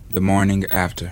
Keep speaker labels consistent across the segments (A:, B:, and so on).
A: The morning after.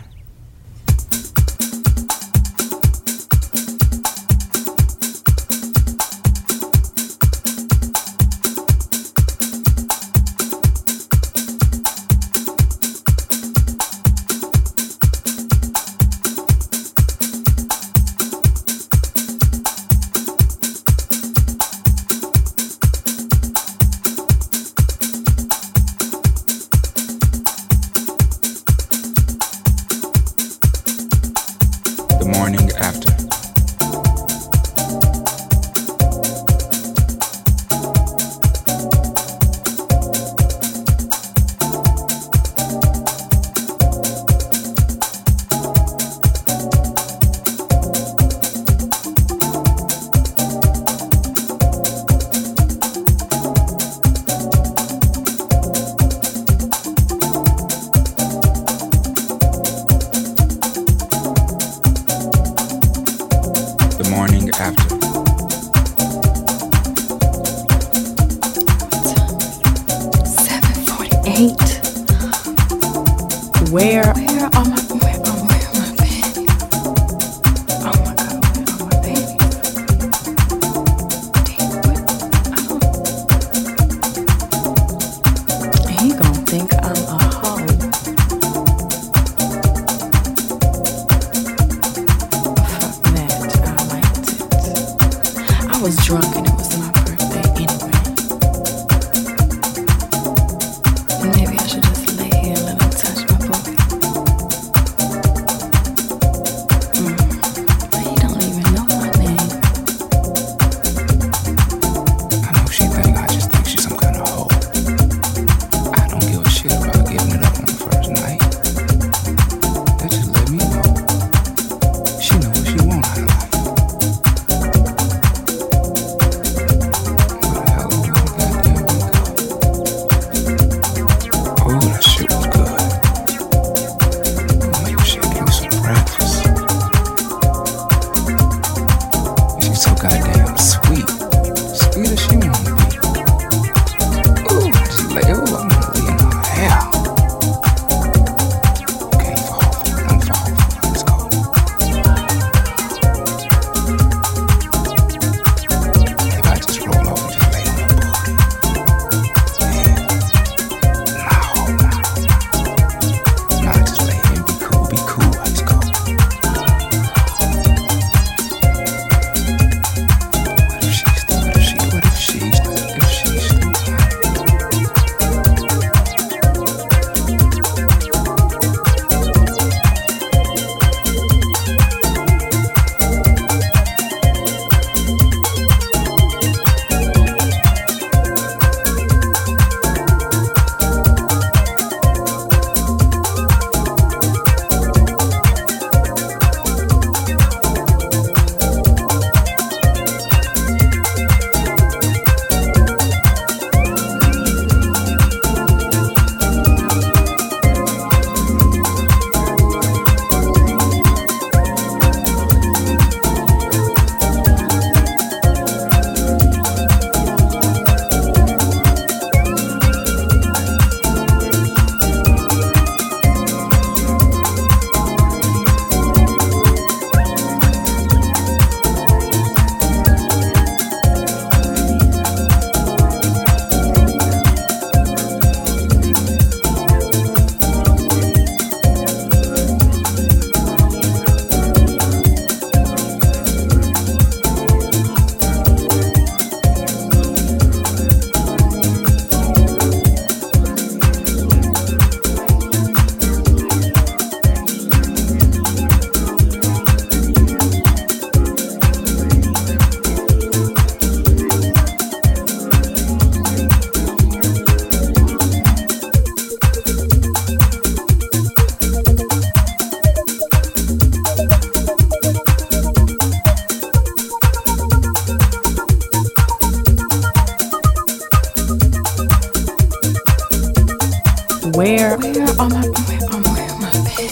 B: Where are my bed? Oh my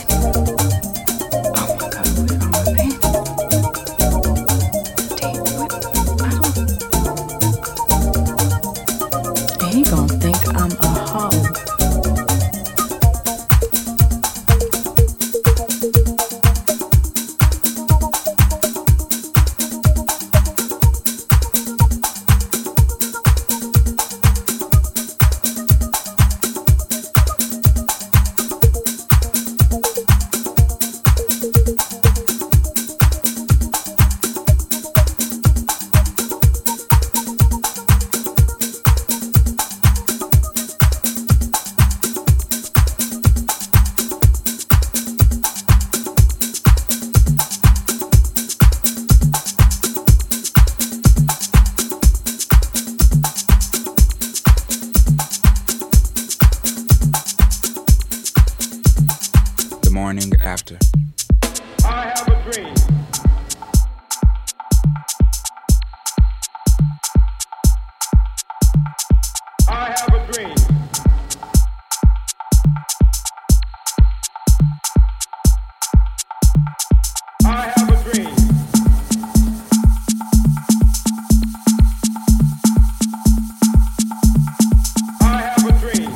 B: God, where are my bed? Damn, what? He gonna think I'm a hoe.
A: morning after.
C: I have a dream. I have a dream. I have a dream. I have a dream.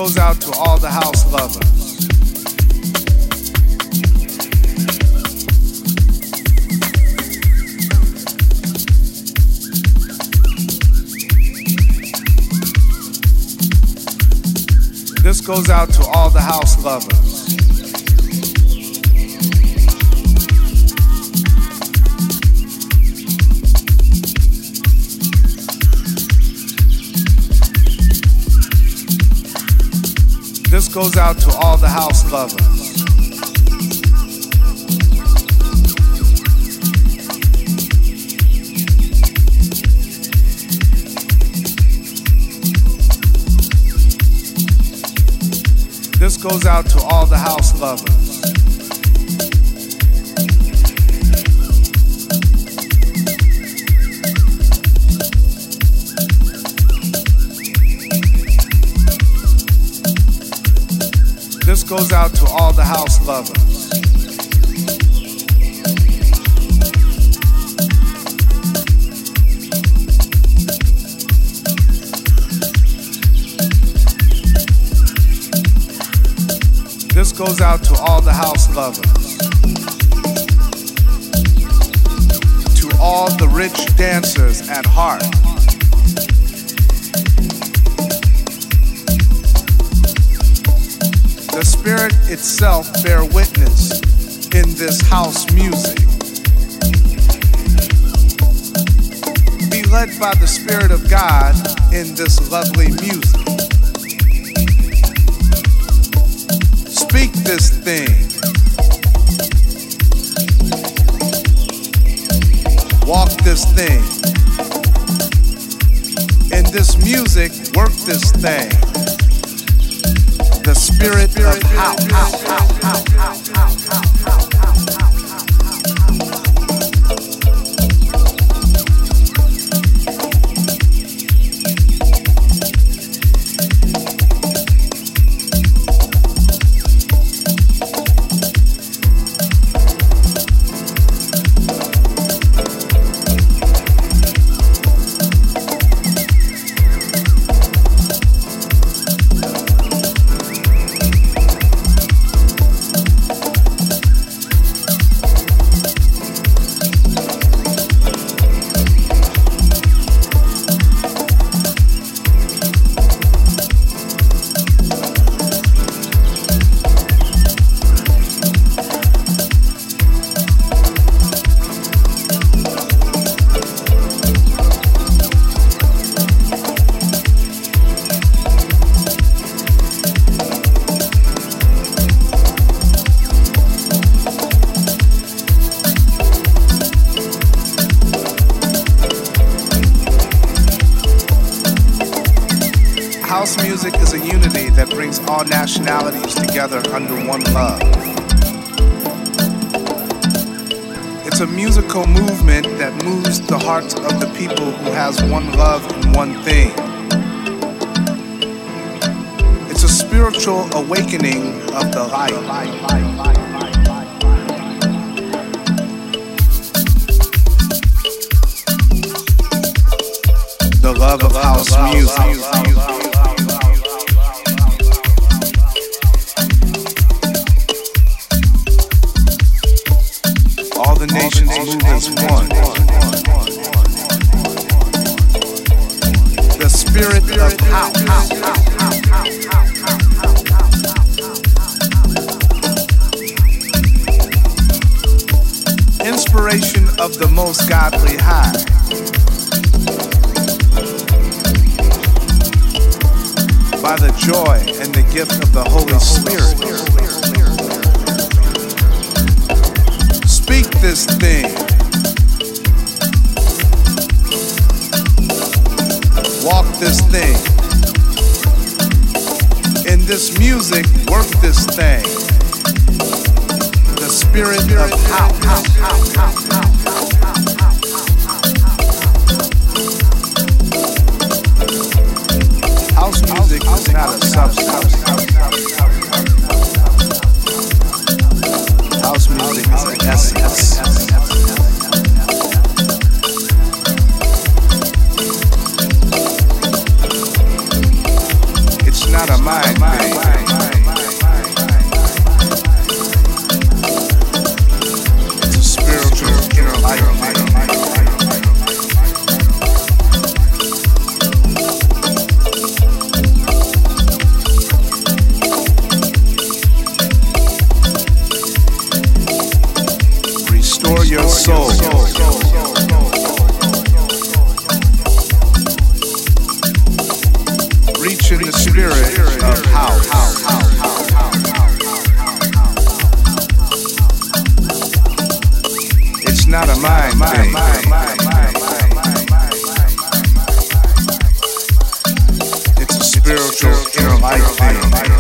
A: goes out to all the house lovers. This goes out to all the house lovers. This goes out to all the house lovers. This goes out to all the house lovers. This goes out to all the house lovers. This goes out to all the house lovers. To all the rich dancers at heart. The spirit itself bear witness in this house music. Be led by the Spirit of God in this lovely music. Speak this thing. Walk this thing. In this music, work this thing. The spirit of house. House music is a unity that brings all nationalities together under one love. It's a musical movement that moves the hearts of the people who has one love and one thing. It's a spiritual awakening of the light. The love of house music. All the nations move as one. The spirit of house. Inspiration of the most godly high. By the joy and the gift of the Holy Spirit. Speak this thing. Walk this thing. In this music, work this thing. The spirit of house. House music is not a substance. House music is an essence. It's not a mind. restore your soul. Reach in the spirit of house. It's not a mind thing. It's a spiritual inner life thing.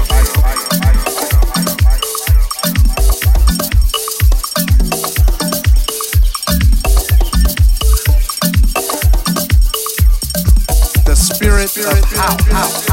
A: The spirit of house.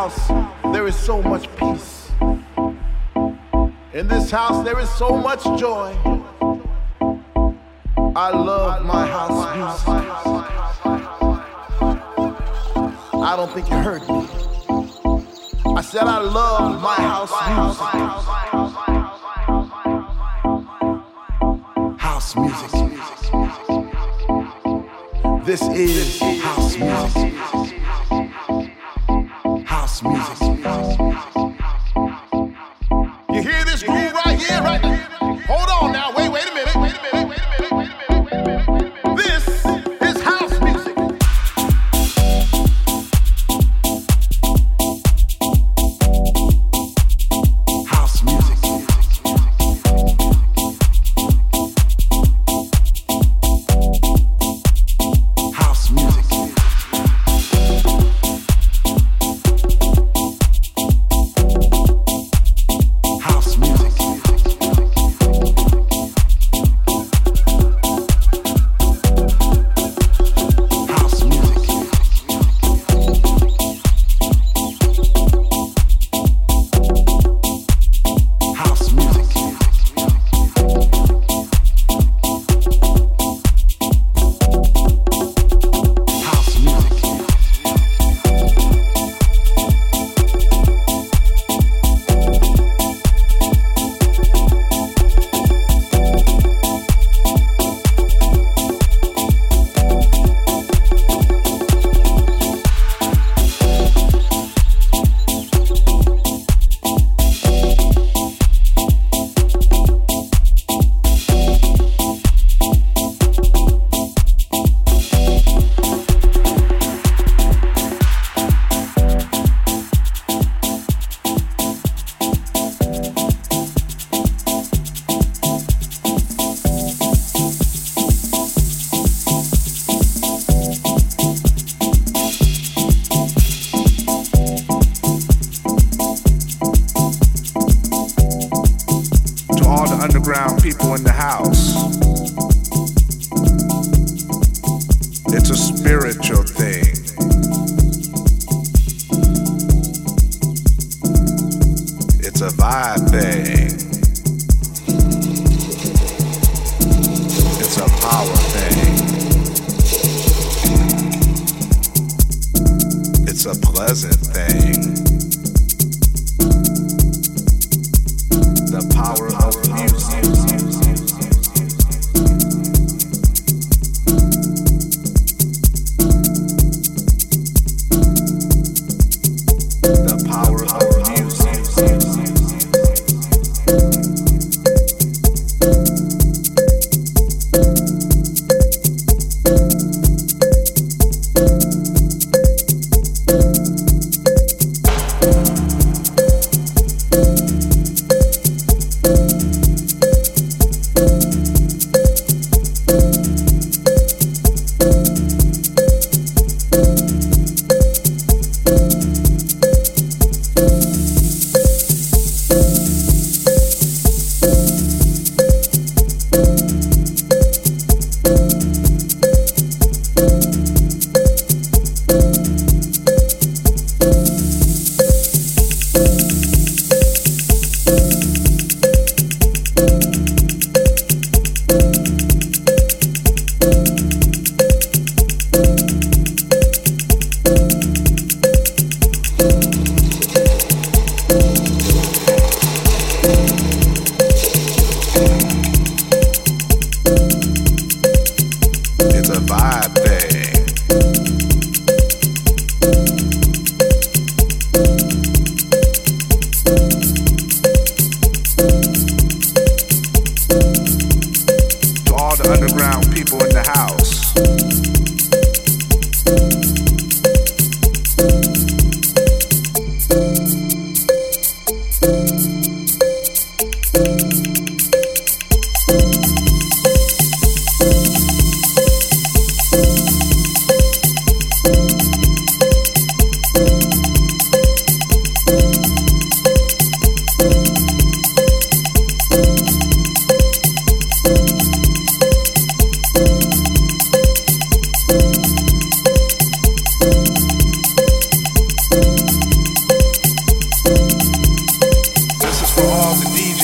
D: house, there is so much peace. In this house, there is so much joy. I love my house music. I don't think you heard me. I said I love my house music. House music. This is house music. House music. You hear this groove right here, right? Hold on now. Wait a minute. This is house music. House music. House music. House music. House music. House music. House music.
A: To all the underground people in the house, it's a spiritual thing. It's a vibe thing. It's a power thing. It's a pleasant thing. The power of music. The power of music.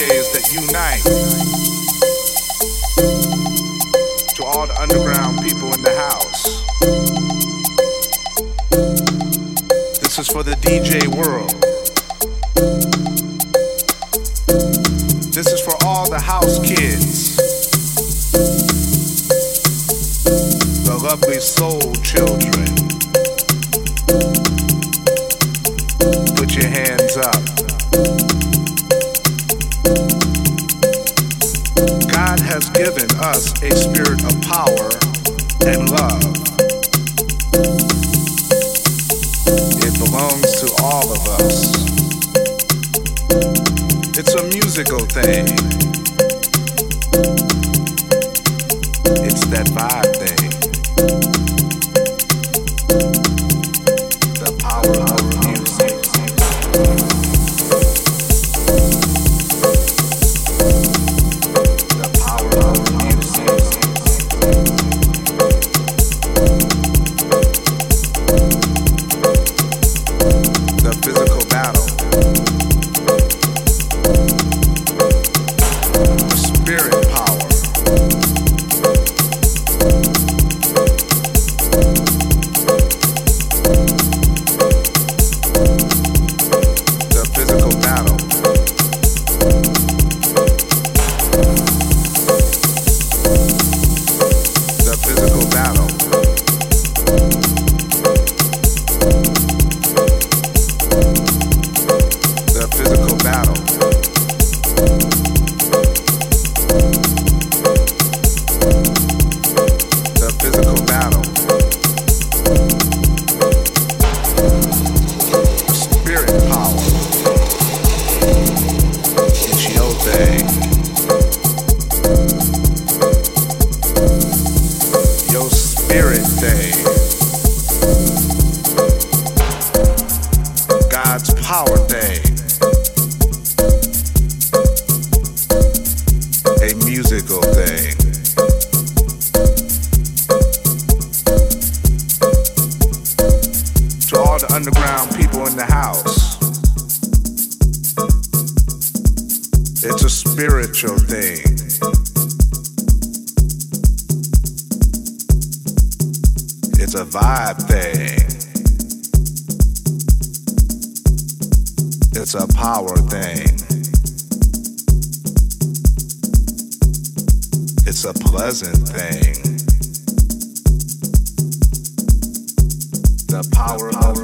A: DJs that unite. To all the underground people in the house. This is for the DJ world. This is for all the house kids. The lovely soul children. Put your hands up. God has given us a spirit of power and love. It belongs to all of us. It's a musical thing. It's that vibe thing. The power of music. The power of music. The physical battle. Spirit power. The physical battle. The physical battle. The physical battle. The physical battle. Spirit power. It's your thing. Your spirit thing. God's power thing. A musical thing. To all the underground people in the house, it's a spiritual thing. It's a vibe thing. It's a power thing. It's a pleasant thing. The power of